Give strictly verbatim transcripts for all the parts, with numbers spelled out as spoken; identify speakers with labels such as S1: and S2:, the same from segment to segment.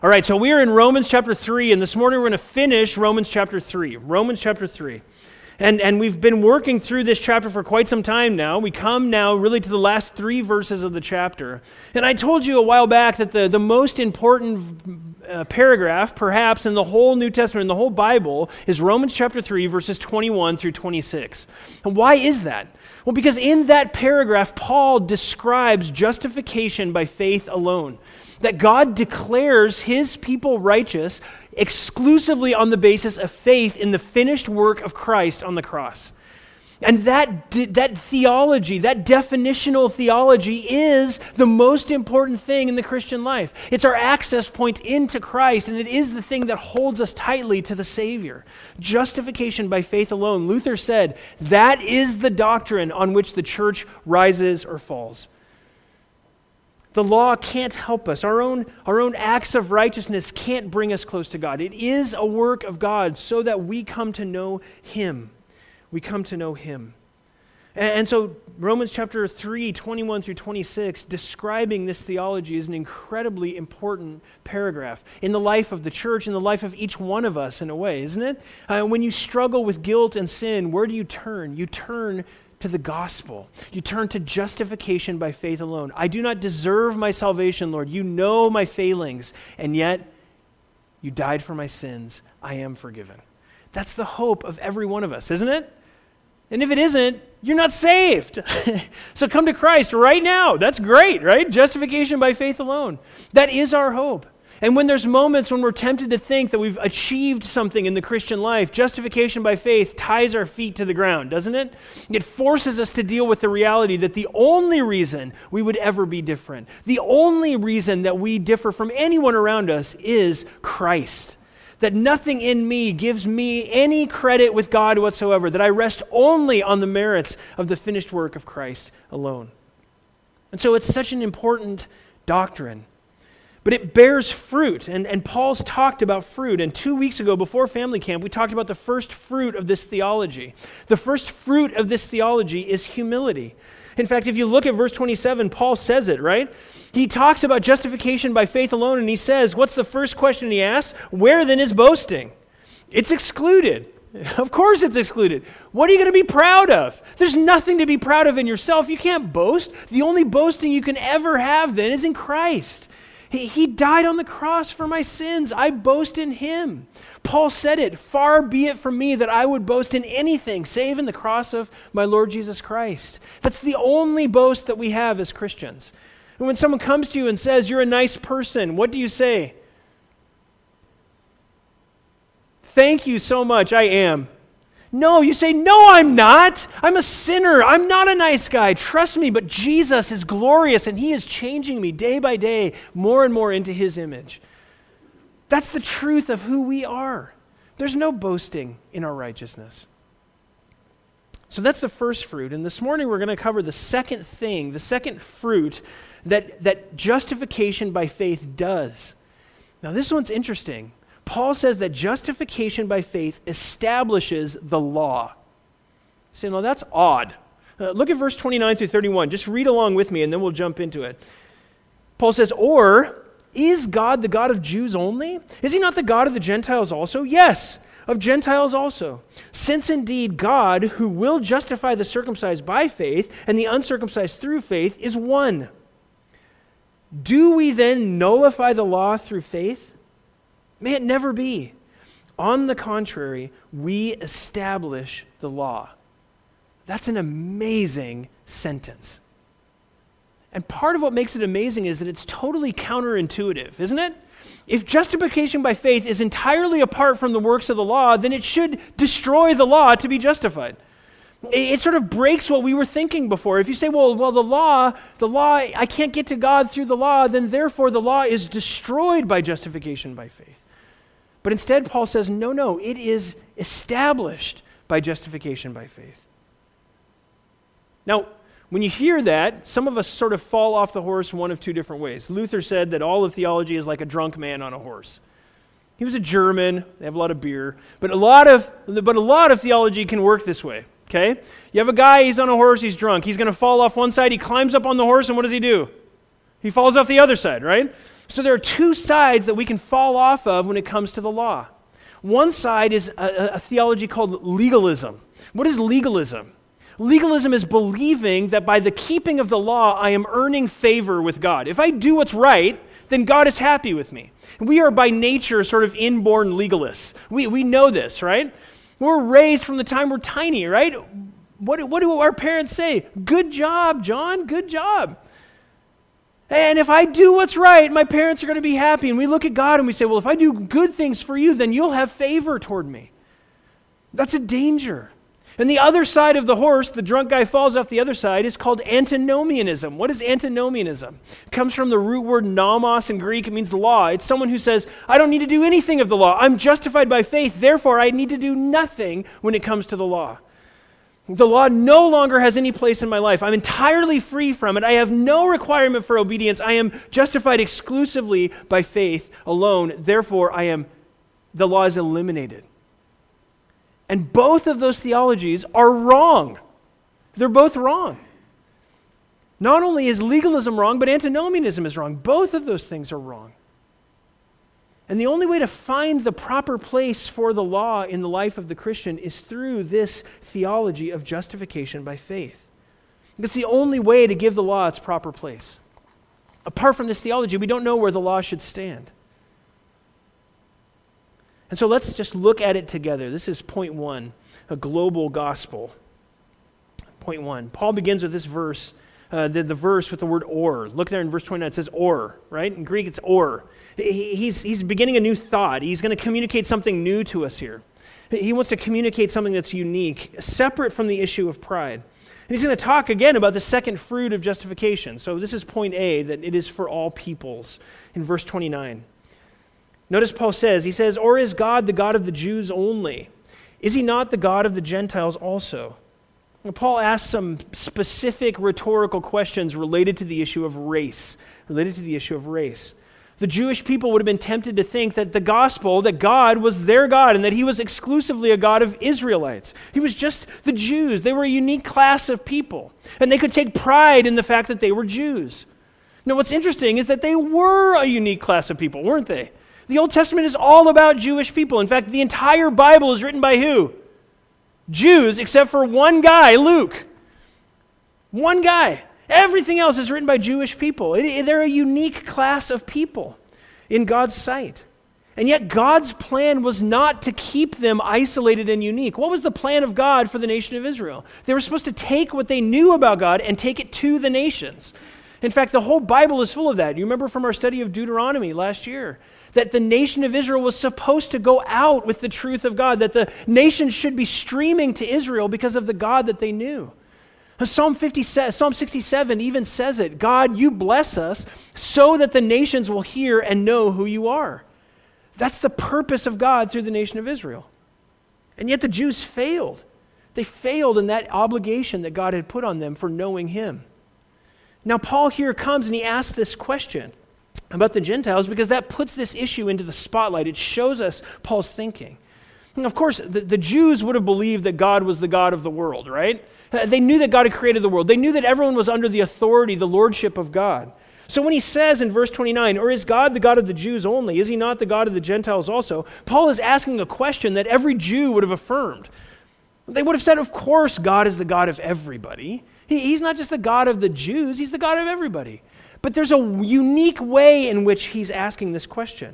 S1: All right, so we are in Romans chapter three, and this morning we're going to finish Romans chapter three. Romans chapter three. And, and we've been working through this chapter for quite some time now. We come now really to the last three verses of the chapter. And I told you a while back that the, the most important uh, paragraph, perhaps, in the whole New Testament, in the whole Bible, is Romans chapter three, verses twenty-one through twenty-six. And why is that? Well, because in that paragraph, Paul describes justification by faith alone. That God declares his people righteous exclusively on the basis of faith in the finished work of Christ on the cross. And that, that theology, that definitional theology is the most important thing in the Christian life. It's our access point into Christ, and it is the thing that holds us tightly to the Savior. Justification by faith alone. Luther said, that is the doctrine on which the church rises or falls. The law can't help us. Our own, our own acts of righteousness can't bring us close to God. It is a work of God so that we come to know Him. We come to know Him. And, and so Romans chapter three, twenty-one through twenty-six, describing this theology is an incredibly important paragraph in the life of the church, in the life of each one of us in a way, isn't it? Uh, when you struggle with guilt and sin, where do you turn? You turn to the gospel. You turn to justification by faith alone. I do not deserve my salvation, Lord. You know my failings, and yet you died for my sins. I am forgiven. That's the hope of every one of us, isn't it? And if it isn't, you're not saved. So come to Christ right now. That's great, right? Justification by faith alone. That is our hope. And when there's moments when we're tempted to think that we've achieved something in the Christian life, justification by faith ties our feet to the ground, doesn't it? It forces us to deal with the reality that the only reason we would ever be different, the only reason that we differ from anyone around us is Christ. That nothing in me gives me any credit with God whatsoever, that I rest only on the merits of the finished work of Christ alone. And so it's such an important doctrine. But it bears fruit, and, and Paul's talked about fruit. And two weeks ago, before family camp, we talked about the first fruit of this theology. The first fruit of this theology is humility. In fact, if you look at verse twenty-seven, Paul says it, right? He talks about justification by faith alone, and he says, what's the first question he asks? Where then is boasting? It's excluded. Of course it's excluded. What are you going to be proud of? There's nothing to be proud of in yourself. You can't boast. The only boasting you can ever have then is in Christ. He, he died on the cross for my sins. I boast in Him. Paul said it, far be it from me that I would boast in anything save in the cross of my Lord Jesus Christ. That's the only boast that we have as Christians. And when someone comes to you and says, you're a nice person, what do you say? Thank you so much, I am. No, you say, no, I'm not. I'm a sinner. I'm not a nice guy. Trust me, but Jesus is glorious, and He is changing me day by day more and more into His image. That's the truth of who we are. There's no boasting in our righteousness. So that's the first fruit, and this morning we're going to cover the second thing, the second fruit that, that justification by faith does. Now this one's interesting. Paul says that justification by faith establishes the law. You say, no, that's odd. Uh, look at verse twenty-nine through thirty-one. Just read along with me and then we'll jump into it. Paul says, or is God the God of Jews only? Is He not the God of the Gentiles also? Yes, of Gentiles also. Since indeed God, who will justify the circumcised by faith and the uncircumcised through faith, is one. Do we then nullify the law through faith? May it never be. On the contrary, we establish the law. That's an amazing sentence. And part of what makes it amazing is that it's totally counterintuitive, isn't it? If justification by faith is entirely apart from the works of the law, then it should destroy the law to be justified. It, it sort of breaks what we were thinking before. If you say, well, well, the law, the law, I can't get to God through the law, then therefore the law is destroyed by justification by faith. But instead, Paul says, no, no, it is established by justification by faith. Now, when you hear that, some of us sort of fall off the horse one of two different ways. Luther said that all of theology is like a drunk man on a horse. He was a German, they have a lot of beer, but a lot of, but a lot of theology can work this way, okay? You have a guy, he's on a horse, he's drunk. He's going to fall off one side, he climbs up on the horse, and what does he do? He falls off the other side, right? So there are two sides that we can fall off of when it comes to the law. One side is a, a theology called legalism. What is legalism? Legalism is believing that by the keeping of the law, I am earning favor with God. If I do what's right, then God is happy with me. We are by nature sort of inborn legalists. We, we know this, right? We're raised from the time we're tiny, right? What, what do our parents say? Good job, John, good job. And if I do what's right, my parents are going to be happy. And we look at God and we say, well, if I do good things for you, then you'll have favor toward me. That's a danger. And the other side of the horse, the drunk guy falls off the other side, is called antinomianism. What is antinomianism? It comes from the root word nomos in Greek. It means law. It's someone who says, I don't need to do anything of the law. I'm justified by faith. Therefore, I need to do nothing when it comes to the law. The law no longer has any place in my life. I'm entirely free from it. I have no requirement for obedience. I am justified exclusively by faith alone. Therefore, I am, the law is eliminated. And both of those theologies are wrong. They're both wrong. Not only is legalism wrong, but antinomianism is wrong. Both of those things are wrong. And the only way to find the proper place for the law in the life of the Christian is through this theology of justification by faith. It's the only way to give the law its proper place. Apart from this theology, we don't know where the law should stand. And so let's just look at it together. This is point one, a global gospel. Point one. Paul begins with this verse, uh, the, the verse with the word or. Look there in verse twenty-nine, it says or, right? In Greek, it's or. He, he's, he's beginning a new thought. He's going to communicate something new to us here. He wants to communicate something that's unique, separate from the issue of pride. And he's going to talk again about the second fruit of justification. So this is point A, that it is for all peoples, in verse twenty-nine. Notice Paul says, he says, or is God the God of the Jews only? Is he not the God of the Gentiles also? And Paul asks some specific rhetorical questions related to the issue of race, related to the issue of race. The Jewish people would have been tempted to think that the gospel, that God was their God and that he was exclusively a God of Israelites. He was just the Jews. They were a unique class of people. And they could take pride in the fact that they were Jews. Now what's interesting is that they were a unique class of people, weren't they? The Old Testament is all about Jewish people. In fact, the entire Bible is written by who? Jews, except for one guy, Luke. One guy. Everything else is written by Jewish people. It, it, they're a unique class of people in God's sight. And yet God's plan was not to keep them isolated and unique. What was the plan of God for the nation of Israel? They were supposed to take what they knew about God and take it to the nations. In fact, the whole Bible is full of that. You remember from our study of Deuteronomy last year, that the nation of Israel was supposed to go out with the truth of God, that the nations should be streaming to Israel because of the God that they knew. Psalm fifty, Psalm sixty-seven even says it, God, you bless us so that the nations will hear and know who you are. That's the purpose of God through the nation of Israel. And yet the Jews failed. They failed in that obligation that God had put on them for knowing him. Now Paul here comes and he asks this question about the Gentiles because that puts this issue into the spotlight. It shows us Paul's thinking. And of course, the, the Jews would have believed that God was the God of the world, right? They knew that God had created the world. They knew that everyone was under the authority, the lordship of God. So when he says in verse twenty-nine, or is God the God of the Jews only? Is he not the God of the Gentiles also? Paul is asking a question that every Jew would have affirmed. They would have said, of course, God is the God of everybody. He, he's not just the God of the Jews, he's the God of everybody. But there's a unique way in which he's asking this question.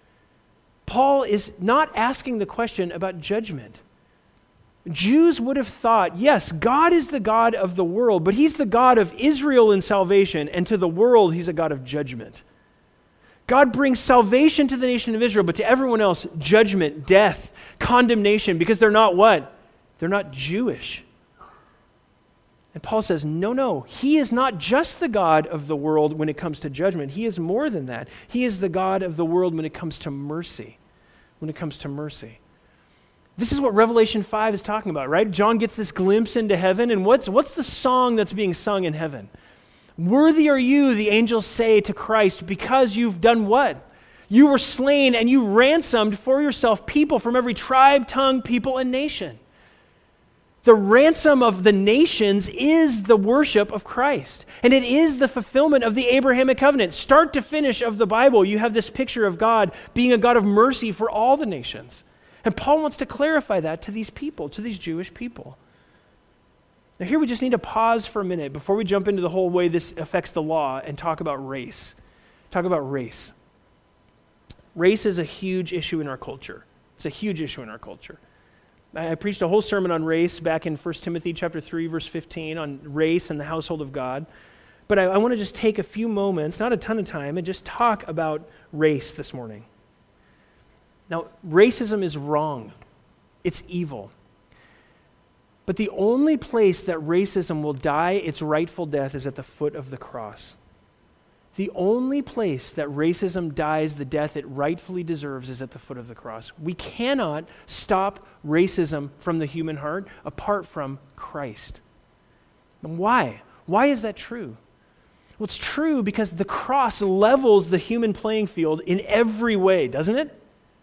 S1: Paul is not asking the question about judgment. Jews would have thought, yes, God is the God of the world, but he's the God of Israel in salvation, and to the world, he's a God of judgment. God brings salvation to the nation of Israel, but to everyone else, judgment, death, condemnation, because they're not what? They're not Jewish. And Paul says, no, no, he is not just the God of the world when it comes to judgment. He is more than that. He is the God of the world when it comes to mercy. When it comes to mercy. This is what Revelation five is talking about, right? John gets this glimpse into heaven, and what's, what's the song that's being sung in heaven? Worthy are you, the angels say to Christ, because you've done what? You were slain and you ransomed for yourself people from every tribe, tongue, people, and nation. The ransom of the nations is the worship of Christ. And it is the fulfillment of the Abrahamic covenant. Start to finish of the Bible, you have this picture of God being a God of mercy for all the nations. And Paul wants to clarify that to these people, to these Jewish people. Now here we just need to pause for a minute before we jump into the whole way this affects the law and talk about race. Talk about race. Race is a huge issue in our culture. It's a huge issue in our culture. I preached a whole sermon on race back in First Timothy chapter three, verse fifteen, on race and the household of God. But I, I want to just take a few moments, not a ton of time, and just talk about race this morning. Now, racism is wrong. It's evil. But the only place that racism will die its rightful death is at the foot of the cross. The only place that racism dies the death it rightfully deserves is at the foot of the cross. We cannot stop racism from the human heart apart from Christ. And why? Why is that true? Well, it's true because the cross levels the human playing field in every way, doesn't it?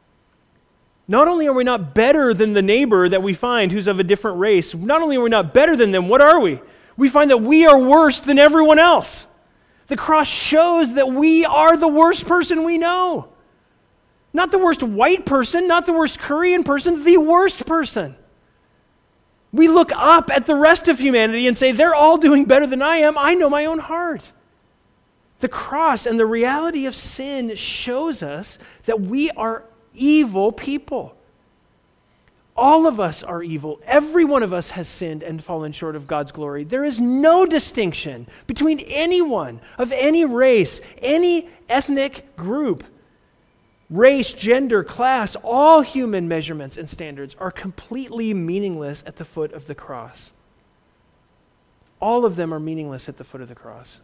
S1: Not only are we not better than the neighbor that we find who's of a different race, not only are we not better than them, what are we? We find that we are worse than everyone else. The cross shows that we are the worst person we know. Not the worst white person, not the worst Korean person, the worst person. We look up at the rest of humanity and say, they're all doing better than I am. I know my own heart. The cross and the reality of sin shows us that we are evil people. All of us are evil. Every one of us has sinned and fallen short of God's glory. There is no distinction between anyone of any race, any ethnic group. Race, gender, class, all human measurements and standards are completely meaningless at the foot of the cross. All of them are meaningless at the foot of the cross.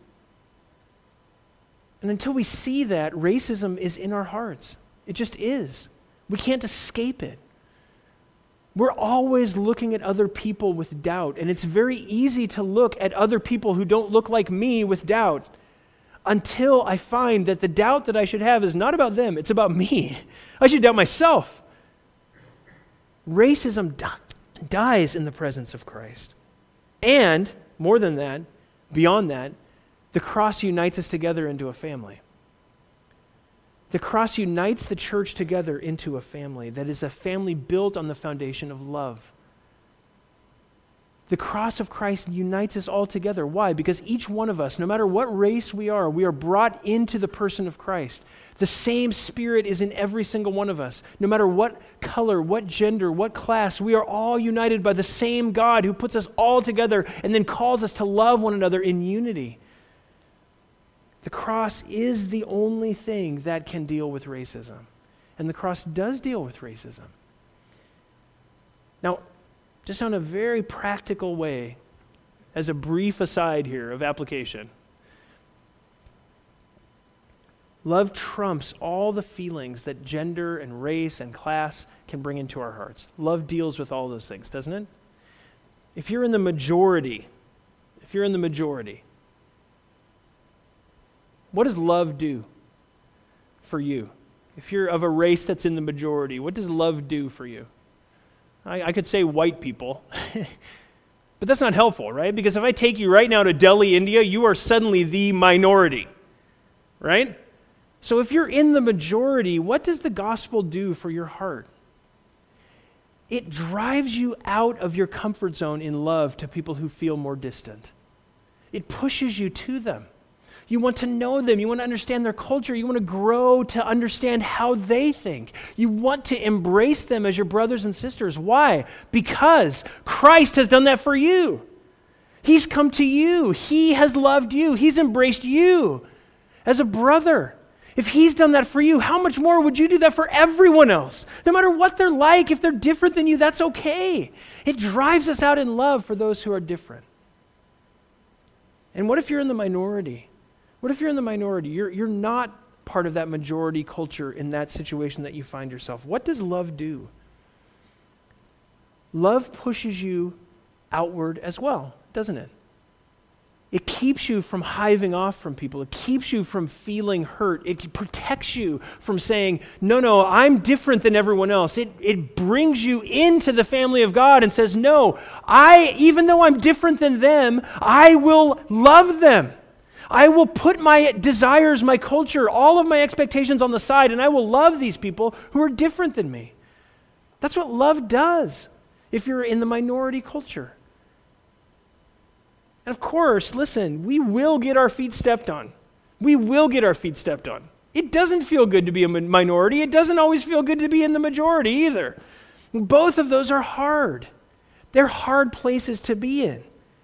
S1: And until we see that, racism is in our hearts. It just is. We can't escape it. We're always looking at other people with doubt, and it's very easy to look at other people who don't look like me with doubt until I find that the doubt that I should have is not about them, it's about me. I should doubt myself. Racism di- dies in the presence of Christ. And, more than that, beyond that, the cross unites us together into a family. The cross unites the church together into a family that is a family built on the foundation of love. The cross of Christ unites us all together. Why? Because each one of us, no matter what race we are, we are brought into the person of Christ. The same Spirit is in every single one of us. No matter what color, what gender, what class, we are all united by the same God who puts us all together and then calls us to love one another in unity. The cross is the only thing that can deal with racism. And the cross does deal with racism. Now, just on a very practical way, as a brief aside here of application, love trumps all the feelings that gender and race and class can bring into our hearts. Love deals with all those things, doesn't it? If you're in the majority, if you're in the majority, what does love do for you? If you're of a race that's in the majority, what does love do for you? I, I could say white people, but that's not helpful, right? Because if I take you right now to Delhi, India, you are suddenly the minority, right? So if you're in the majority, what does the gospel do for your heart? It drives you out of your comfort zone in love to people who feel more distant. It pushes you to them. You want to know them. You want to understand their culture. You want to grow to understand how they think. You want to embrace them as your brothers and sisters. Why? Because Christ has done that for you. He's come to you. He has loved you. He's embraced you as a brother. If He's done that for you, how much more would you do that for everyone else? No matter what they're like, if they're different than you, that's okay. It drives us out in love for those who are different. And what if you're in the minority? What if you're in the minority? You're, you're not part of that majority culture in that situation that you find yourself. What does love do? Love pushes you outward as well, doesn't it? It keeps you from hiving off from people. It keeps you from feeling hurt. It protects you from saying, no, no, I'm different than everyone else. It, it brings you into the family of God and says, no, I, even though I'm different than them, I will love them. I will put my desires, my culture, all of my expectations on the side, and I will love these people who are different than me. That's what love does if you're in the minority culture. And of course, listen, we will get our feet stepped on. We will get our feet stepped on. It doesn't feel good to be a minority. It doesn't always feel good to be in the majority either. Both of those are hard. They're hard places to be in.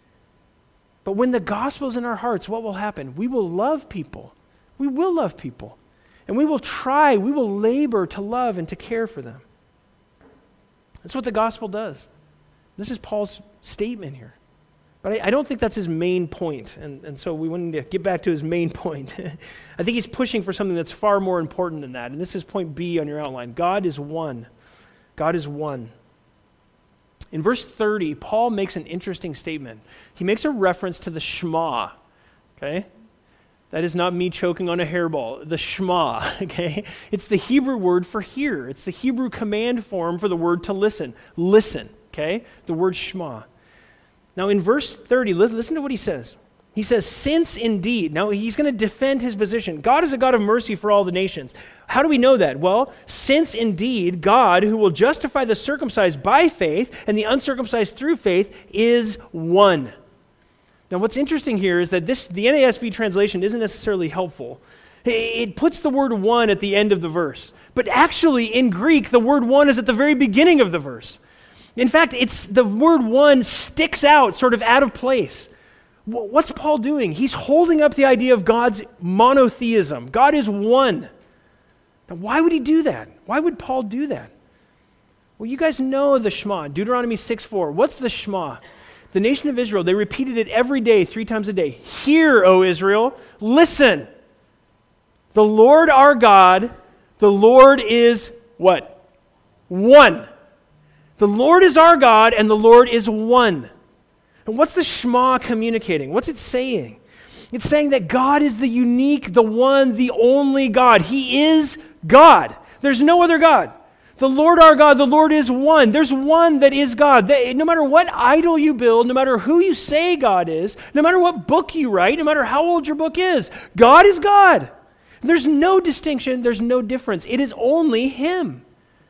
S1: But when the gospel's in our hearts, what will happen? We will love people. We will love people. And we will try, we will labor to love and to care for them. That's what the gospel does. This is Paul's statement here. But I, I don't think that's his main point, and, and so we wanted to get back to his main point. I think he's pushing for something that's far more important than that, and this is point B on your outline. God is one. God is one. In verse thirty, Paul makes an interesting statement. He makes a reference to the Shema, okay? That is not me choking on a hairball. The Shema, okay? It's the Hebrew word for hear. It's the Hebrew command form for the word to listen. Listen, okay? The word Shema. Now in verse thirty, listen to what he says. He says, since indeed, now he's going to defend his position. God is a God of mercy for all the nations. How do we know that? Well, since indeed God, who will justify the circumcised by faith and the uncircumcised through faith, is one. Now what's interesting here is that this the N A S B translation isn't necessarily helpful. It puts the word one at the end of the verse. But actually in Greek, the word one is at the very beginning of the verse. In fact, it's the word one sticks out, sort of out of place. What's Paul doing? He's holding up the idea of God's monotheism. God is one. Now, why would he do that? Why would Paul do that? Well, you guys know the Shema, Deuteronomy six four. What's the Shema? The nation of Israel, they repeated it every day, three times a day. Hear, O Israel, listen. The Lord our God, the Lord is what? One. The Lord is our God, and the Lord is one. And what's the Shema communicating? What's it saying? It's saying that God is the unique, the one, the only God. He is God. There's no other God. The Lord our God, the Lord is one. There's one that is God. No matter what idol you build, no matter who you say God is, no matter what book you write, no matter how old your book is, God is God. There's no distinction. There's no difference. It is only Him.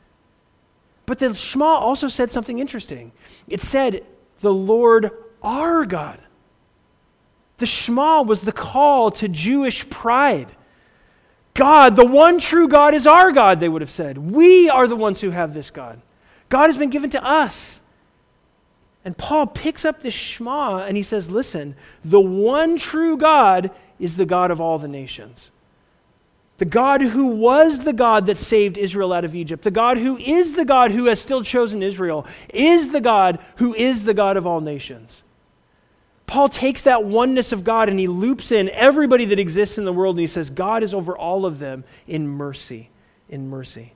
S1: But the Shema also said something interesting. It said, the Lord our God. The Shema was the call to Jewish pride. God, the one true God is our God, they would have said. We are the ones who have this God. God has been given to us. And Paul picks up this Shema and he says, listen, the one true God is the God of all the nations. The God who was the God that saved Israel out of Egypt, the God who is the God who has still chosen Israel, is the God who is the God of all nations. Paul takes that oneness of God and he loops in everybody that exists in the world and he says, God is over all of them in mercy, in mercy.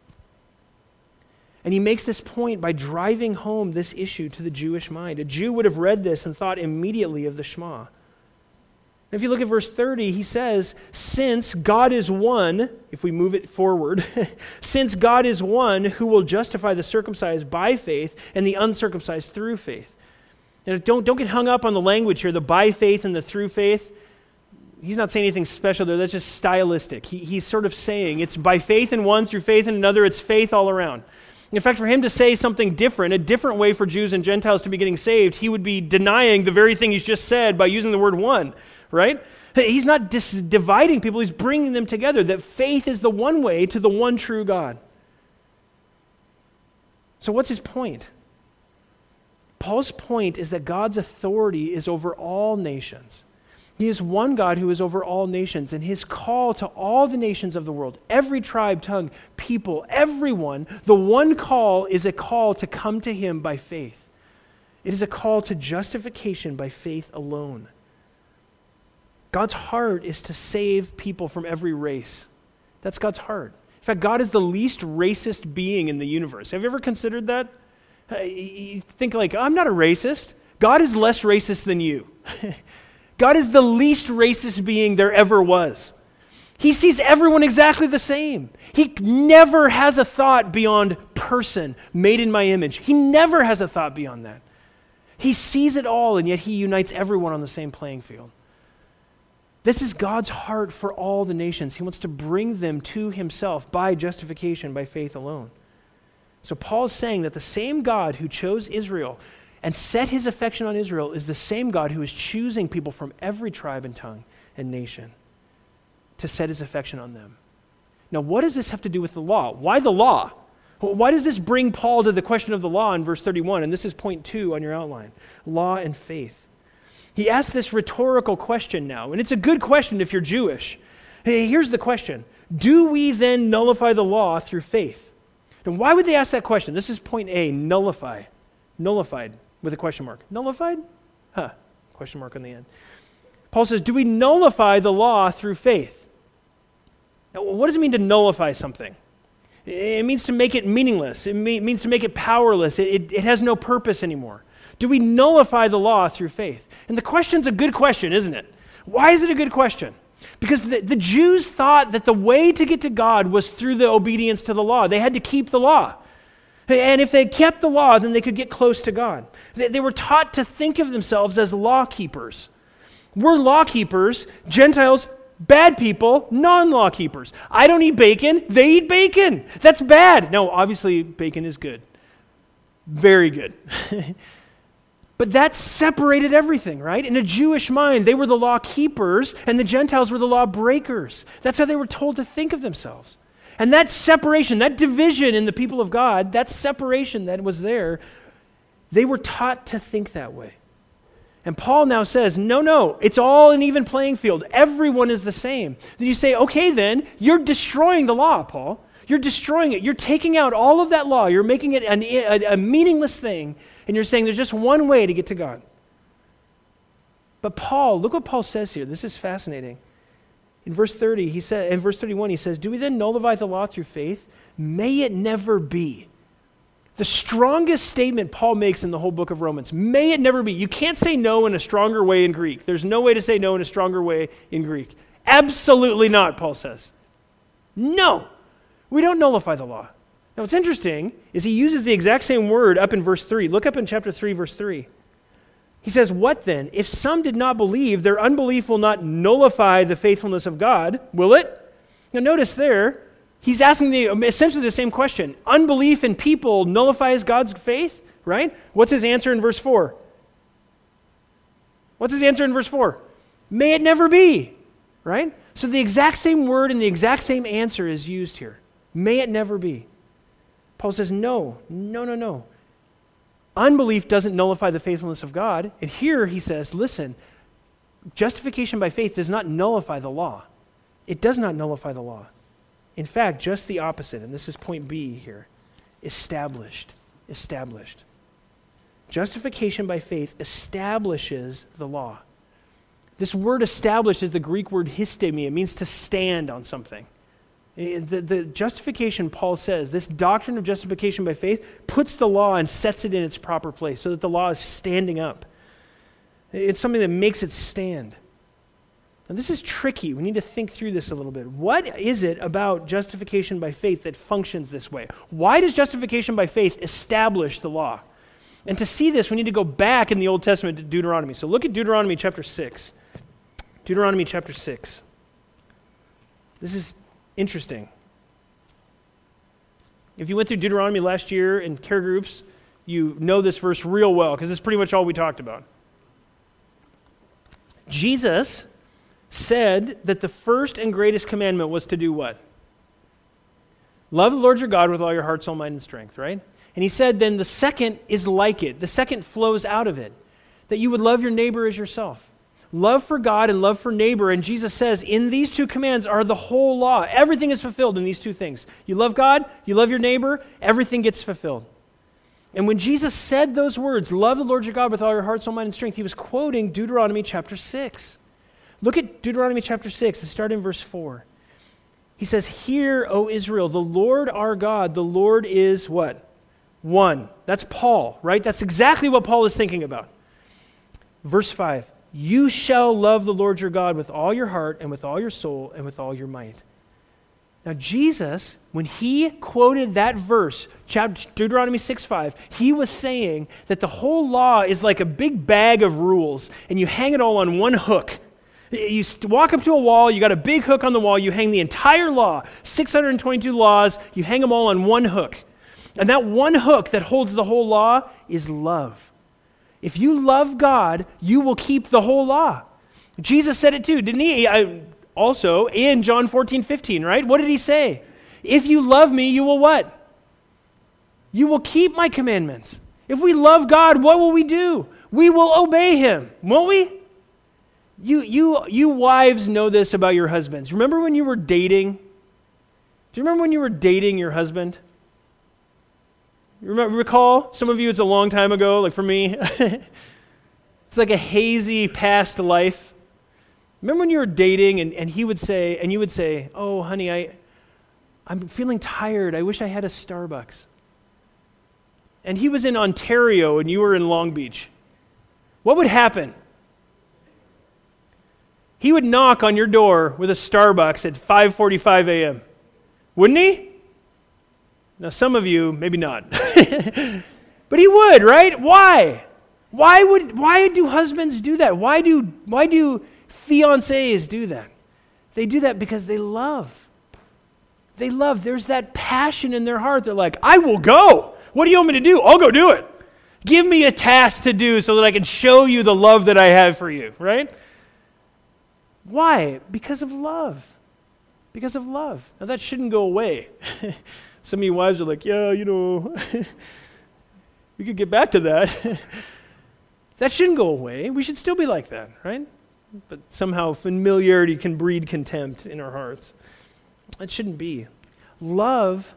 S1: And he makes this point by driving home this issue to the Jewish mind. A Jew would have read this and thought immediately of the Shema. If you look at verse thirty, he says, since God is one, if we move it forward, since God is one who will justify the circumcised by faith and the uncircumcised through faith. Now, don't, don't get hung up on the language here, the by faith and the through faith. He's not saying anything special there, that's just stylistic. He, he's sort of saying it's by faith in one, through faith in another, it's faith all around. In fact, for him to say something different, a different way for Jews and Gentiles to be getting saved, he would be denying the very thing he's just said by using the word one. Right? He's not dis- dividing people, he's bringing them together, that faith is the one way to the one true God. So what's his point? Paul's point is that God's authority is over all nations. He is one God who is over all nations, and his call to all the nations of the world, every tribe, tongue, people, everyone, the one call is a call to come to him by faith. It is a call to justification by faith alone. God's heart is to save people from every race. That's God's heart. In fact, God is the least racist being in the universe. Have you ever considered that? You think like, I'm not a racist. God is less racist than you. God is the least racist being there ever was. He sees everyone exactly the same. He never has a thought beyond person, made in my image. He never has a thought beyond that. He sees it all, and yet he unites everyone on the same playing field. This is God's heart for all the nations. He wants to bring them to himself by justification, by faith alone. So Paul is saying that the same God who chose Israel and set his affection on Israel is the same God who is choosing people from every tribe and tongue and nation to set his affection on them. Now, what does this have to do with the law? Why the law? Why does this bring Paul to the question of the law in verse thirty-one? And this is point two on your outline, law and faith. He asks this rhetorical question now, and it's a good question if you're Jewish. Hey, here's the question. Do we then nullify the law through faith? And why would they ask that question? This is point A, nullify. Nullified with a question mark. Nullified? Huh, question mark on the end. Paul says, do we nullify the law through faith? Now, what does it mean to nullify something? It means to make it meaningless. It means to make it powerless. It, it, it has no purpose anymore. Do we nullify the law through faith? And the question's a good question, isn't it? Why is it a good question? Because the, the Jews thought that the way to get to God was through the obedience to the law. They had to keep the law. And if they kept the law, then they could get close to God. They, they were taught to think of themselves as law keepers. We're law keepers, Gentiles, bad people, non-law keepers. I don't eat bacon, they eat bacon. That's bad. No, obviously bacon is good. Very good. But that separated everything, right? In a Jewish mind, they were the law keepers and the Gentiles were the law breakers. That's how they were told to think of themselves. And that separation, that division in the people of God, that separation that was there, they were taught to think that way. And Paul now says, no, no, it's all an even playing field. Everyone is the same. Then you say, okay, then, you're destroying the law, Paul. You're destroying it. You're taking out all of that law. You're making it an, a, a meaningless thing. And you're saying there's just one way to get to God. But Paul, look what Paul says here. This is fascinating. In verse thirty, he said, in verse thirty-one, he says, do we then nullify the law through faith? May it never be. The strongest statement Paul makes in the whole book of Romans. May it never be. You can't say no in a stronger way in Greek. There's no way to say no in a stronger way in Greek. Absolutely not, Paul says. No, we don't nullify the law. Now what's interesting is he uses the exact same word up in verse three. Look up in chapter three, verse three. He says, what then? If some did not believe, their unbelief will not nullify the faithfulness of God, will it? Now notice there, he's asking the essentially the same question. Unbelief in people nullifies God's faith, right? What's his answer in verse four? What's his answer in verse four? May it never be, right? So the exact same word and the exact same answer is used here. May it never be. Paul says, no, no, no, no. Unbelief doesn't nullify the faithfulness of God. And here he says, listen, justification by faith does not nullify the law. It does not nullify the law. In fact, just the opposite, and this is point B here, established, established. Justification by faith establishes the law. This word established is the Greek word histemi. It means to stand on something. The, the justification, Paul says, this doctrine of justification by faith puts the law and sets it in its proper place so that the law is standing up. It's something that makes it stand. Now, this is tricky. We need to think through this a little bit. What is it about justification by faith that functions this way? Why does justification by faith establish the law? And to see this, we need to go back in the Old Testament to Deuteronomy. So look at Deuteronomy chapter six. Deuteronomy chapter six. This is interesting. If you went through Deuteronomy last year in care groups, you know this verse real well because it's pretty much all we talked about. Jesus said that the first and greatest commandment was to do what? Love the Lord your God with all your heart, soul, mind, and strength, right? And he said then the second is like it. The second flows out of it, that you would love your neighbor as yourself. Love for God and love for neighbor. And Jesus says, in these two commands are the whole law. Everything is fulfilled in these two things. You love God, you love your neighbor, everything gets fulfilled. And when Jesus said those words, love the Lord your God with all your heart, soul, mind, and strength, he was quoting Deuteronomy chapter six. Look at Deuteronomy chapter six and start in verse four. He says, hear, O Israel, the Lord our God, the Lord is what? One. That's Paul, right? That's exactly what Paul is thinking about. Verse five. You shall love the Lord your God with all your heart and with all your soul and with all your might. Now Jesus, when he quoted that verse, chapter Deuteronomy six five, he was saying that the whole law is like a big bag of rules, and you hang it all on one hook. You walk up to a wall, you got a big hook on the wall, you hang the entire law, six hundred twenty-two laws, you hang them all on one hook. And that one hook that holds the whole law is love. If you love God, you will keep the whole law. Jesus said it too, didn't he? I, also in John fourteen fifteen, right? What did he say? If you love me, you will what? You will keep my commandments. If we love God, what will we do? We will obey him, won't we? You, you, you wives know this about your husbands. Remember when you were dating? Do you remember when you were dating your husband? You remember, recall? Some of you, it's a long time ago, like for me. It's like a hazy past life. Remember when you were dating and, and he would say, and you would say, oh, honey, I, I'm feeling tired. I wish I had a Starbucks. And he was in Ontario and you were in Long Beach. What would happen? He would knock on your door with a Starbucks at five forty-five a.m. Wouldn't he? Now, some of you, maybe not. But he would, right? Why? Why would? Why do husbands do that? Why do, why do fiancés do that? They do that because they love. They love. There's that passion in their heart. They're like, I will go. What do you want me to do? I'll go do it. Give me a task to do so that I can show you the love that I have for you, right? Why? Because of love. Because of love. Now that shouldn't go away. Some of you wives are like, yeah, you know, we could get back to that. That shouldn't go away. We should still be like that, right? But somehow familiarity can breed contempt in our hearts. It shouldn't be. Love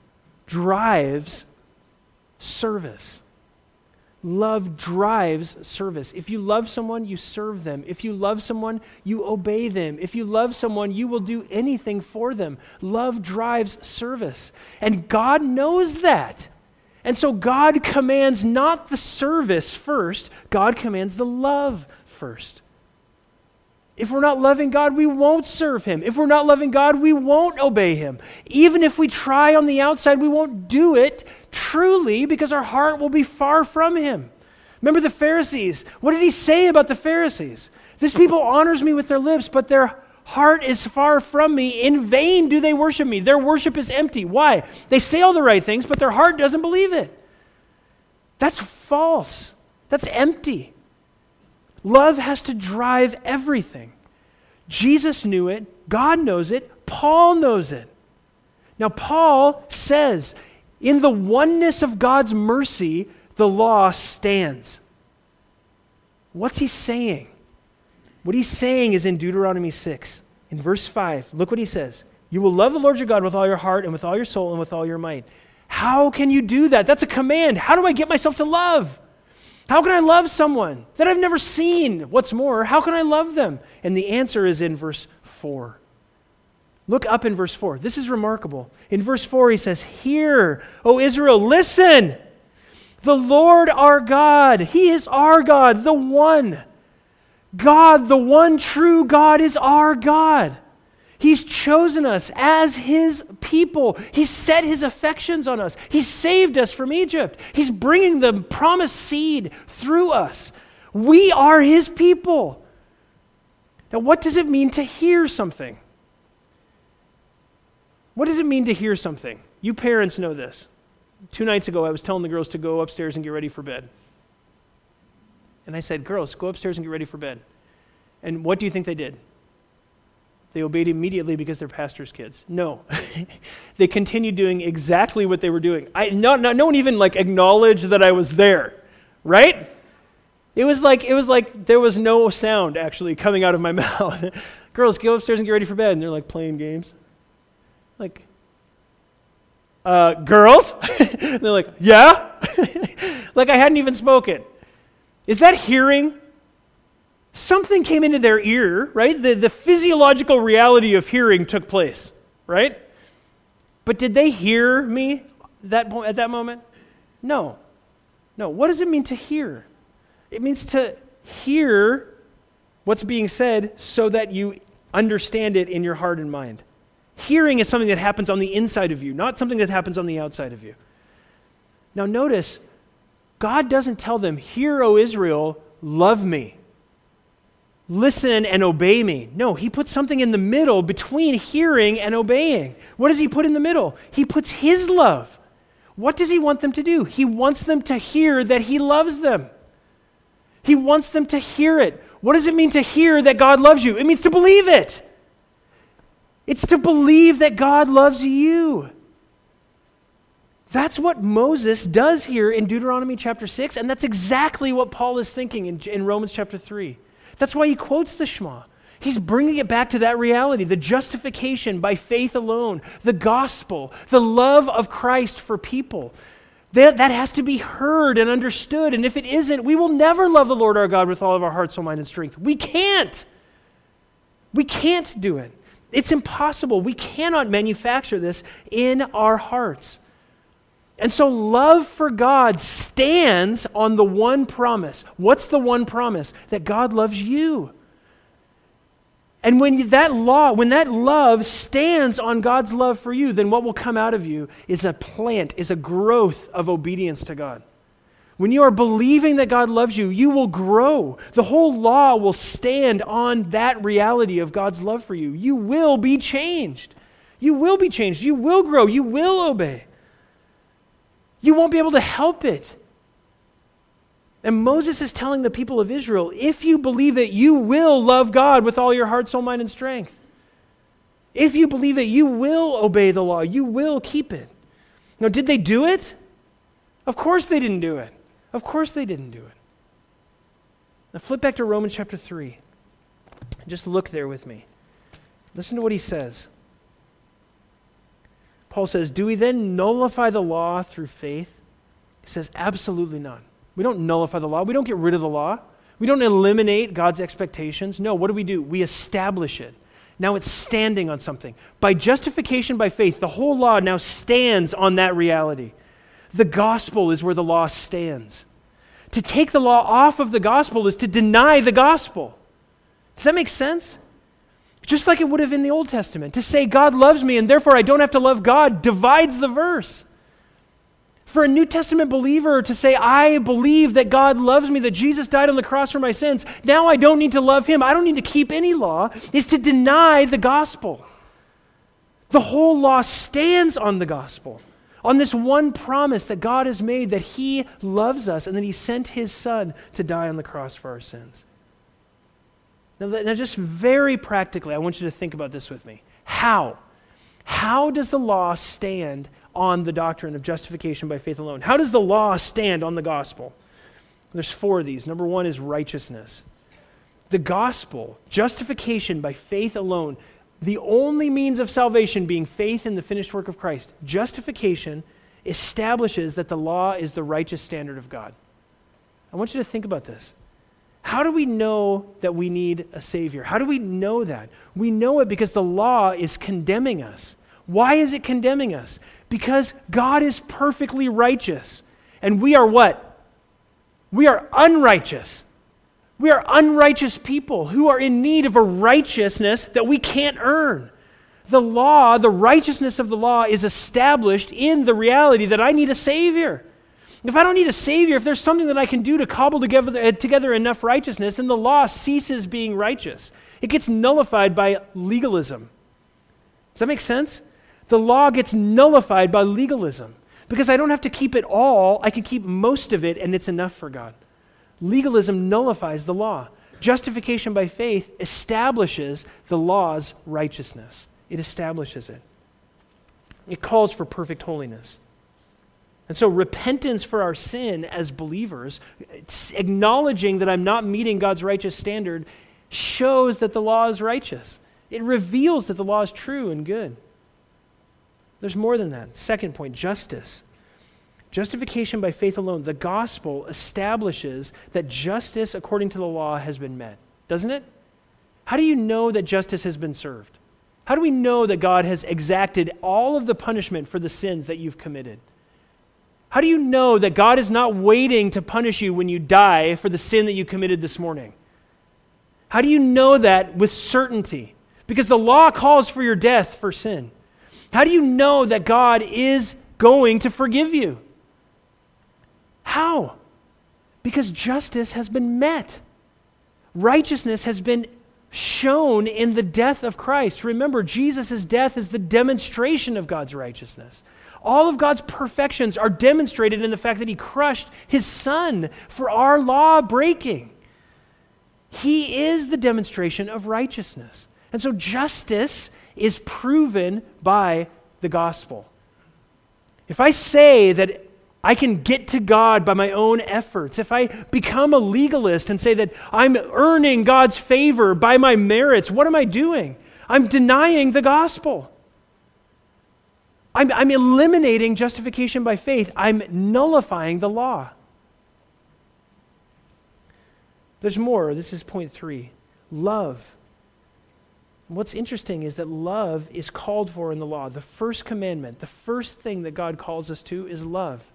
S1: drives service. Love drives service. If you love someone, you serve them. If you love someone, you obey them. If you love someone, you will do anything for them. Love drives service. And God knows that. And so God commands not the service first, God commands the love first. If we're not loving God, we won't serve him. If we're not loving God, we won't obey him. Even if we try on the outside, we won't do it truly because our heart will be far from him. Remember the Pharisees. What did he say about the Pharisees? This people honors me with their lips, but their heart is far from me. In vain do they worship me. Their worship is empty. Why? They say all the right things, but their heart doesn't believe it. That's false. That's empty. Love has to drive everything. Jesus knew it. God knows it. Paul knows it. Now, Paul says, in the oneness of God's mercy, the law stands. What's he saying? What he's saying is in Deuteronomy six, in verse five. Look what he says. You will love the Lord your God with all your heart and with all your soul and with all your might. How can you do that? That's a command. How do I get myself to love? How can I love someone that I've never seen? What's more, how can I love them? And the answer is in verse four. Look up in verse four. This is remarkable. In verse four, he says, Hear, O Israel, listen. The Lord our God, he is our God, the one. God, the one true God, is our God. He's chosen us as his people. He's set his affections on us. He saved us from Egypt. He's bringing the promised seed through us. We are his people. Now, what does it mean to hear something? What does it mean to hear something? You parents know this. Two nights ago, I was telling the girls to go upstairs and get ready for bed. And I said, girls, go upstairs and get ready for bed. And what do you think they did? They obeyed immediately because they're pastor's kids. No. They continued doing exactly what they were doing. I, not, not, no one even like acknowledged that I was there, right? It was like it was like there was no sound actually coming out of my mouth. Girls, go upstairs and get ready for bed. And they're like playing games. Like, uh, girls? They're like, yeah? Like I hadn't even spoken. Is that hearing? Something came into their ear, right? The, the physiological reality of hearing took place, right? But did they hear me that po- at that moment? No. No. What does it mean to hear? It means to hear what's being said so that you understand it in your heart and mind. Hearing is something that happens on the inside of you, not something that happens on the outside of you. Now notice, God doesn't tell them, "Hear, O Israel, love me. Listen and obey me." No, he puts something in the middle between hearing and obeying. What does he put in the middle? He puts his love. What does he want them to do? He wants them to hear that he loves them. He wants them to hear it. What does it mean to hear that God loves you? It means to believe it. It's to believe that God loves you. That's what Moses does here in Deuteronomy chapter six, and that's exactly what Paul is thinking in, in Romans chapter three. That's why he quotes the Shema. He's bringing it back to that reality, the justification by faith alone, the gospel, the love of Christ for people. That, that has to be heard and understood, and if it isn't, we will never love the Lord our God with all of our heart, soul, mind, and strength. We can't. We can't do it. It's impossible. We cannot manufacture this in our hearts. And so love for God stands on the one promise. What's the one promise? That God loves you. And when that law, when that love stands on God's love for you, then what will come out of you is a plant, is a growth of obedience to God. When you are believing that God loves you, you will grow. The whole law will stand on that reality of God's love for you. You will be changed. You will be changed. You will grow. You will obey. You won't be able to help it. And Moses is telling the people of Israel, if you believe it, you will love God with all your heart, soul, mind, and strength. If you believe it, you will obey the law. You will keep it. Now, did they do it? Of course they didn't do it. Of course they didn't do it. Now flip back to Romans chapter three. Just look there with me. Listen to what he says. Paul says, do we then nullify the law through faith? He says, absolutely not. We don't nullify the law. We don't get rid of the law. We don't eliminate God's expectations. No, what do we do? We establish it. Now it's standing on something. By justification by faith, the whole law now stands on that reality. The gospel is where the law stands. To take the law off of the gospel is to deny the gospel. Does that make sense? Just like it would have in the Old Testament. To say God loves me and therefore I don't have to love God divides the verse. For a New Testament believer to say, I believe that God loves me, that Jesus died on the cross for my sins, now I don't need to love him, I don't need to keep any law, is to deny the gospel. The whole law stands on the gospel, on this one promise that God has made that he loves us and that he sent his son to die on the cross for our sins. Now, now just very practically, I want you to think about this with me. How? How does the law stand on the doctrine of justification by faith alone? How does the law stand on the gospel? There's four of these. Number one is righteousness. The gospel, justification by faith alone, the only means of salvation being faith in the finished work of Christ. Justification establishes that the law is the righteous standard of God. I want you to think about this. How do we know that we need a Savior? How do we know that? We know it because the law is condemning us. Why is it condemning us? Because God is perfectly righteous. And we are what? We are unrighteous. We are unrighteous people who are in need of a righteousness that we can't earn. The law, the righteousness of the law is established in the reality that I need a Savior. If I don't need a Savior, if there's something that I can do to cobble together, together enough righteousness, then the law ceases being righteous. It gets nullified by legalism. Does that make sense? The law gets nullified by legalism because I don't have to keep it all. I can keep most of it and it's enough for God. Legalism nullifies the law. Justification by faith establishes the law's righteousness. It establishes it. It calls for perfect holiness. And so repentance for our sin as believers, acknowledging that I'm not meeting God's righteous standard, shows that the law is righteous. It reveals that the law is true and good. There's more than that. Second point, justice. Justification by faith alone. The gospel establishes that justice according to the law has been met, doesn't it? How do you know that justice has been served? How do we know that God has exacted all of the punishment for the sins that you've committed? How do you know that God is not waiting to punish you when you die for the sin that you committed this morning? How do you know that with certainty? Because the law calls for your death for sin. How do you know that God is going to forgive you? How? Because justice has been met. Righteousness has been shown in the death of Christ. Remember, Jesus' death is the demonstration of God's righteousness. All of God's perfections are demonstrated in the fact that he crushed his son for our law breaking. He is the demonstration of righteousness. And so justice is proven by the gospel. If I say that I can get to God by my own efforts, if I become a legalist and say that I'm earning God's favor by my merits, what am I doing? I'm denying the gospel. I'm, I'm eliminating justification by faith. I'm nullifying the law. There's more. This is point three. Love. What's interesting is that love is called for in the law. The first commandment, the first thing that God calls us to is love.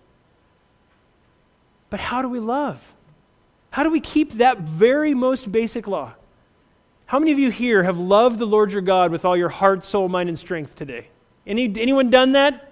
S1: But how do we love? How do we keep that very most basic law? How many of you here have loved the Lord your God with all your heart, soul, mind, and strength today? Any, anyone done that?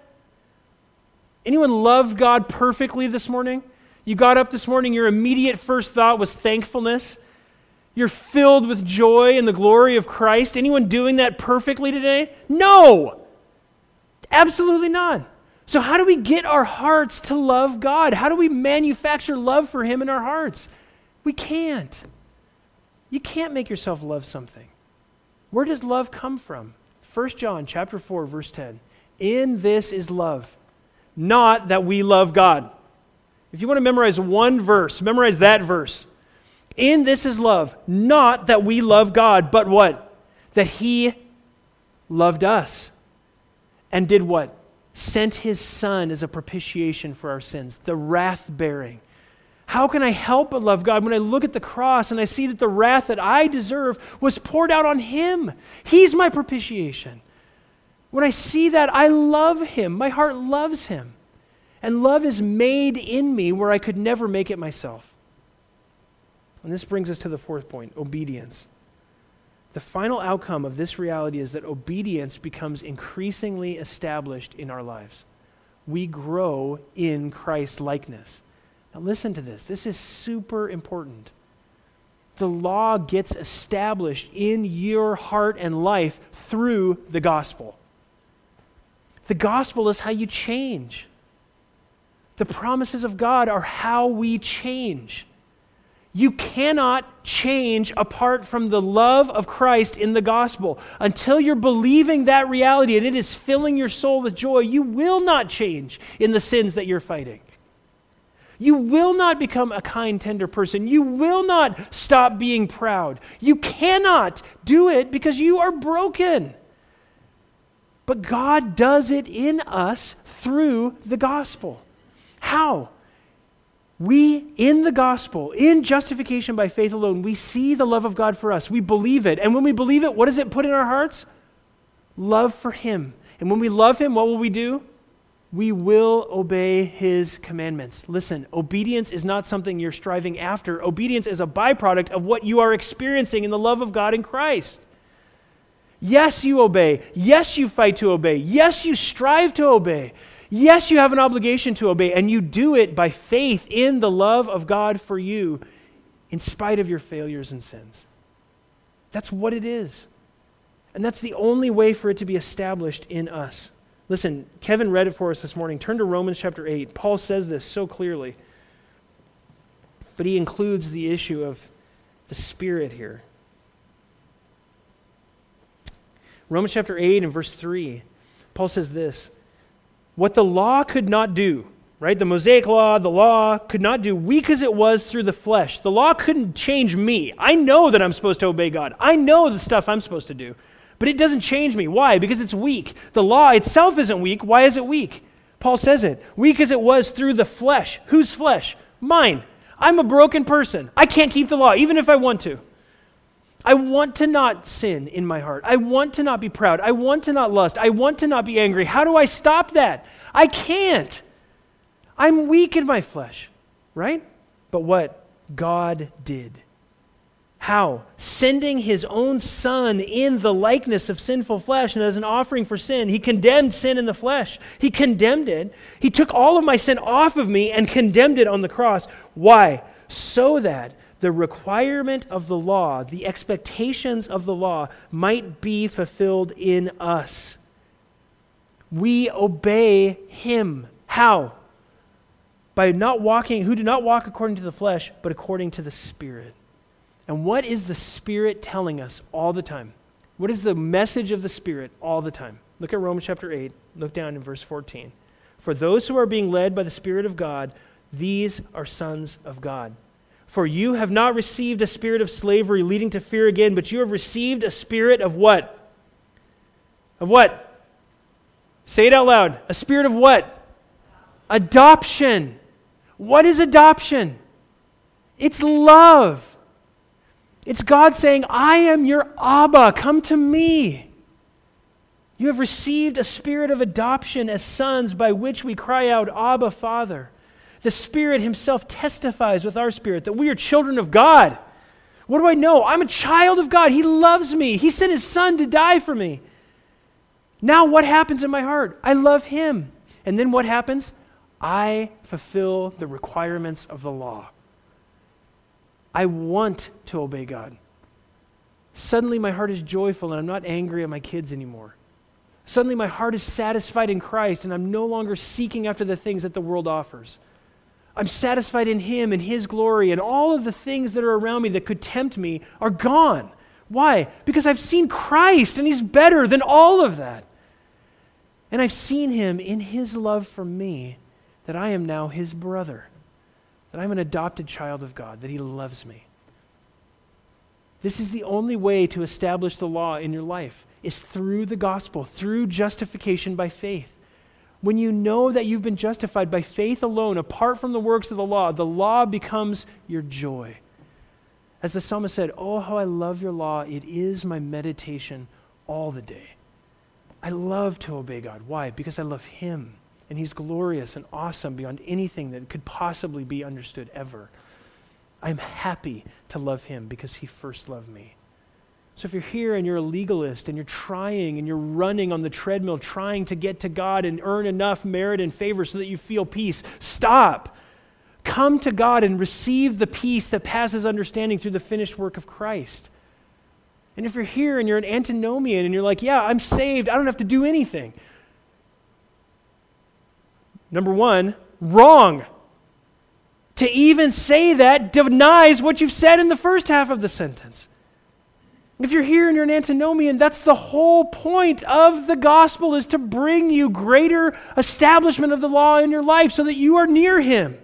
S1: Anyone loved God perfectly this morning? You got up this morning, your immediate first thought was thankfulness. You're filled with joy in the glory of Christ. Anyone doing that perfectly today? No! Absolutely not. So how do we get our hearts to love God? How do we manufacture love for him in our hearts? We can't. You can't make yourself love something. Where does love come from? First John chapter four, verse ten. In this is love, not that we love God. If you want to memorize one verse, memorize that verse. In this is love, not that we love God, but what? That he loved us and did what? Sent his son as a propitiation for our sins, the wrath-bearing. How can I help but love God when I look at the cross and I see that the wrath that I deserve was poured out on him? He's my propitiation. When I see that, I love him. My heart loves him. And love is made in me where I could never make it myself. And this brings us to the fourth point, obedience. The final outcome of this reality is that obedience becomes increasingly established in our lives. We grow in Christ's likeness. Now listen to this. This is super important. The law gets established in your heart and life through the gospel. The gospel is how you change. The promises of God are how we change. You cannot change apart from the love of Christ in the gospel. Until you're believing that reality and it is filling your soul with joy, you will not change in the sins that you're fighting. You will not become a kind, tender person. You will not stop being proud. You cannot do it because you are broken. But God does it in us through the gospel. How? We, in the gospel, in justification by faith alone, we see the love of God for us. We believe it. And when we believe it, what does it put in our hearts? Love for him. And when we love him, what will we do? We will obey his commandments. Listen, obedience is not something you're striving after. Obedience is a byproduct of what you are experiencing in the love of God in Christ. Yes, you obey. Yes, you fight to obey. Yes, you strive to obey. Yes, you have an obligation to obey, and you do it by faith in the love of God for you in spite of your failures and sins. That's what it is. And that's the only way for it to be established in us. Listen, Kevin read it for us this morning. Turn to Romans chapter eight. Paul says this so clearly, but he includes the issue of the Spirit here. Romans chapter eight and verse three, Paul says this, what the law could not do, right? The Mosaic law, the law could not do, weak as it was through the flesh. The law couldn't change me. I know that I'm supposed to obey God. I know the stuff I'm supposed to do. But it doesn't change me. Why? Because it's weak. The law itself isn't weak. Why is it weak? Paul says it. Weak as it was through the flesh. Whose flesh? Mine. I'm a broken person. I can't keep the law, even if I want to. I want to not sin in my heart. I want to not be proud. I want to not lust. I want to not be angry. How do I stop that? I can't. I'm weak in my flesh, right? But what God did. How? Sending his own Son in the likeness of sinful flesh and as an offering for sin. He condemned sin in the flesh. He condemned it. He took all of my sin off of me and condemned it on the cross. Why? So that the requirement of the law, the expectations of the law, might be fulfilled in us. We obey him. How? By not walking, who do not walk according to the flesh, but according to the Spirit. And what is the Spirit telling us all the time? What is the message of the Spirit all the time? Look at Romans chapter eight. Look down in verse fourteen. For those who are being led by the Spirit of God, these are sons of God. For you have not received a spirit of slavery leading to fear again, but you have received a spirit of what? Of what? Say it out loud. A spirit of what? Adoption. What is adoption? It's love. It's God saying, I am your Abba, come to me. You have received a spirit of adoption as sons by which we cry out, Abba, Father. The Spirit himself testifies with our spirit that we are children of God. What do I know? I'm a child of God. He loves me. He sent his Son to die for me. Now what happens in my heart? I love him. And then what happens? I fulfill the requirements of the law. I want to obey God. Suddenly my heart is joyful and I'm not angry at my kids anymore. Suddenly my heart is satisfied in Christ and I'm no longer seeking after the things that the world offers. I'm satisfied in him and his glory, and all of the things that are around me that could tempt me are gone. Why? Because I've seen Christ and he's better than all of that. And I've seen him in his love for me, that I am now his brother, that I'm an adopted child of God, that he loves me. This is the only way to establish the law in your life, is through the gospel, through justification by faith. When you know that you've been justified by faith alone, apart from the works of the law, the law becomes your joy. As the psalmist said, oh, how I love your law. It is my meditation all the day. I love to obey God. Why? Because I love him, and he's glorious and awesome beyond anything that could possibly be understood ever. I'm happy to love him because he first loved me. So if you're here and you're a legalist and you're trying and you're running on the treadmill trying to get to God and earn enough merit and favor so that you feel peace, stop. Come to God and receive the peace that passes understanding through the finished work of Christ. And if you're here and you're an antinomian and you're like, yeah, I'm saved, I don't have to do anything. Number one, wrong. To even say that denies what you've said in the first half of the sentence. If you're here and you're an antinomian, that's the whole point of the gospel, is to bring you greater establishment of the law in your life so that you are near him.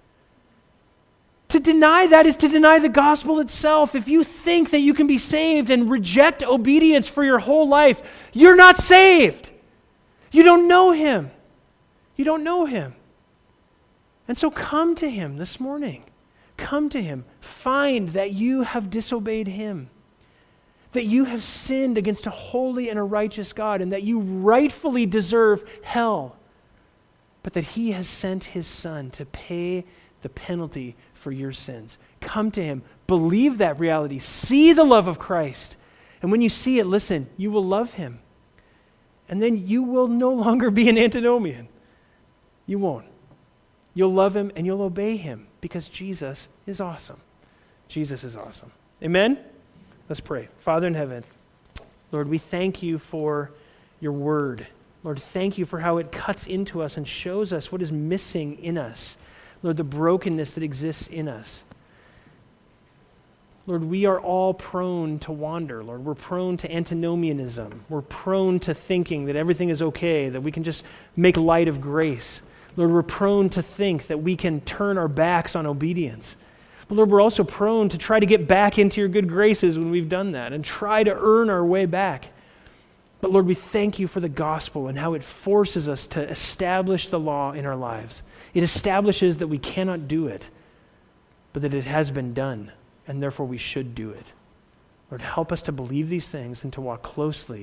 S1: To deny that is to deny the gospel itself. If you think that you can be saved and reject obedience for your whole life, you're not saved. You don't know him. You don't know him. And so come to him this morning. Come to him. Find that you have disobeyed him, that you have sinned against a holy and a righteous God, and that you rightfully deserve hell, but that he has sent his Son to pay the penalty for your sins. Come to him. Believe that reality. See the love of Christ. And when you see it, listen, you will love him. And then you will no longer be an antinomian. You won't. You'll love him and you'll obey him because Jesus is awesome. Jesus is awesome. Amen? Let's pray. Father in heaven, Lord, we thank you for your word. Lord, thank you for how it cuts into us and shows us what is missing in us. Lord, the brokenness that exists in us. Lord, we are all prone to wander. Lord, we're prone to antinomianism. We're prone to thinking that everything is okay, that we can just make light of grace. Lord, we're prone to think that we can turn our backs on obedience. But Lord, we're also prone to try to get back into your good graces when we've done that and try to earn our way back. But Lord, we thank you for the gospel and how it forces us to establish the law in our lives. It establishes that we cannot do it, but that it has been done, and therefore we should do it. Lord, help us to believe these things and to walk closely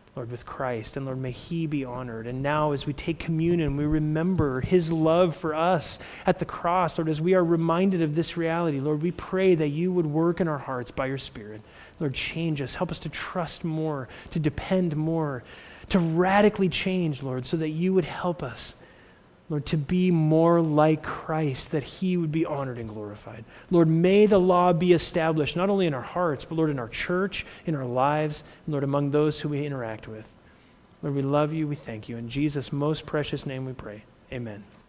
S1: Lord, with Christ. And Lord, may he be honored. And now as we take communion, we remember his love for us at the cross. Lord, as we are reminded of this reality, Lord, we pray that you would work in our hearts by your Spirit. Lord, change us. Help us to trust more, to depend more, to radically change, Lord, so that you would help us, Lord, to be more like Christ, that he would be honored and glorified. Lord, may the law be established not only in our hearts, but Lord, in our church, in our lives, and Lord, among those who we interact with. Lord, we love you, we thank you. In Jesus' most precious name we pray. Amen.